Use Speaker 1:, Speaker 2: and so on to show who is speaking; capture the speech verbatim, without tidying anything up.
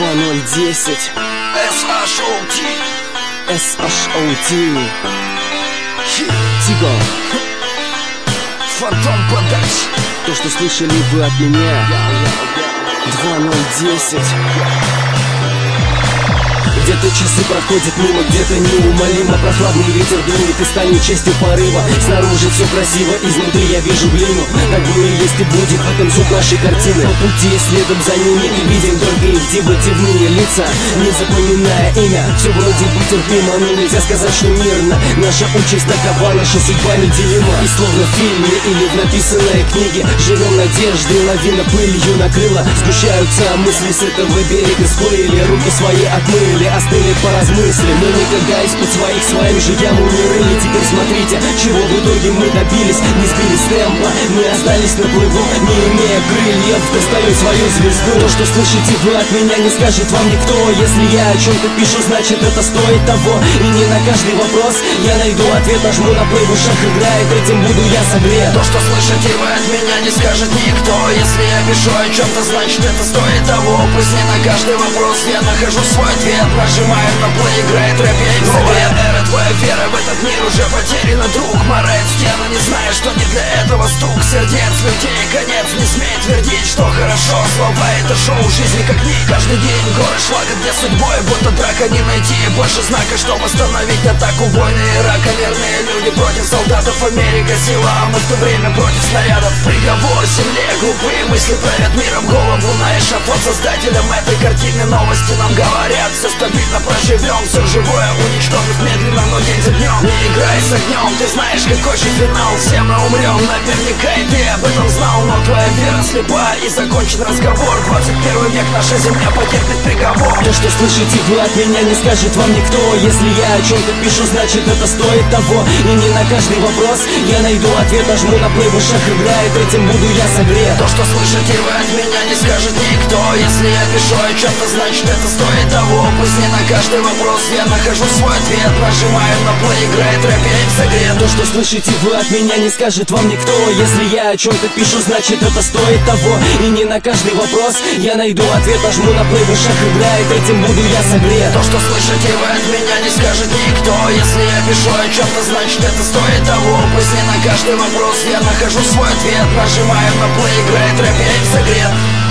Speaker 1: два ноль десять
Speaker 2: эс эйч о ти
Speaker 1: эс эйч о ти Тиго.
Speaker 2: Фантом Продакш.
Speaker 1: То, что слышали вы от меня. Два ноль десять. Где-то часы проходят мимо, где-то неумолимо прохладный ветер дует и станет частью порыва. Снаружи все красиво, изнутри я вижу глину. Так было и есть и будет, в этом суть нашей картины. По пути следом за ними и видим только их дивотивные лица. Не запоминая имя, все вроде бы терпимо, но нельзя сказать, что мирно. Наша участь такова, наша судьба неделима. И словно в фильме или в написанной книге живем надеждой, лавина пылью накрыла. Сгущаются мысли, с этого берега сплыли, руки свои отмыли, остыли, поразмысли. Мы никогда из-под своих своим же яму не рыли. Теперь смотрите, чего в итоге мы добились. Не сбили с темпа, мы остались на плыву, не имея крыльев, достаю свою звезду. То, что слышите вы от меня, не скажет вам никто. Если я о чем-то пишу, значит это стоит того. И не на каждый вопрос я найду ответ. Нажму на плей, в ушах играет, этим буду я согрет.
Speaker 2: То, что слышите вы от меня, не скажет никто. Если я пишу о чем-то, значит это стоит того. Пусть не на каждый вопрос я нахожу свой ответ. Нажимаю на плей, играет рэп, я им согрет. Эра, твоя вера в этот мир уже потеряна, друг. Морает стену, не зная, что не для этого стук сердец людей. Конец, не смей твердить, что хорошо. Слова — это шоу жизни как ни. Каждый день горы шлага, где судьбой будто драка. Не найти больше знака, чтобы остановить атаку. Войны Ирака, верные люди против солдатов. Америка сила, а мы в то время против снарядов. Приговор земле, глупые мысли правят миром. Голову на эшафот создателям этой картины. Новости нам говорят, все стабильно проживем. Все живое уничтожив медленно, но день за днем. Не играй с огнем, ты знаешь, какой же финал. Все мы умрем, наверняка и ты об этом знал. Но твоя вера слепа и закончен разговор. Двадцать первый век, наша земля потерпит приговор.
Speaker 1: То, что слышите вы от меня, не скажет вам никто. Если я о чем-то пишу, значит это стоит того. И не на каждый вопрос я найду ответ. Нажму на плей, в ушах играет, этим буду я согрет.
Speaker 2: То, что слышите вы от меня, не скажет никто. Если я пишу о чем-то, значит это стоит того. Пусть не на каждый вопрос я нахожу свой ответ. Нажимаю на плей, играет рэп, я им согрет.
Speaker 1: То, что слышите вы от меня, не скажет вам никто. Если я о чем-то пишу, значит это стоит того. И не на каждый вопрос я найду ответ. Нажму на плей, в ушах играет, этим буду я согрет.
Speaker 2: То, что слышите вы от меня, не скажет никто. Если я пишу о чем-то, значит это стоит того. Пусть не на каждый вопрос я нахожу свой ответ. Нажимаю на плей, играет рэп, я им согрет.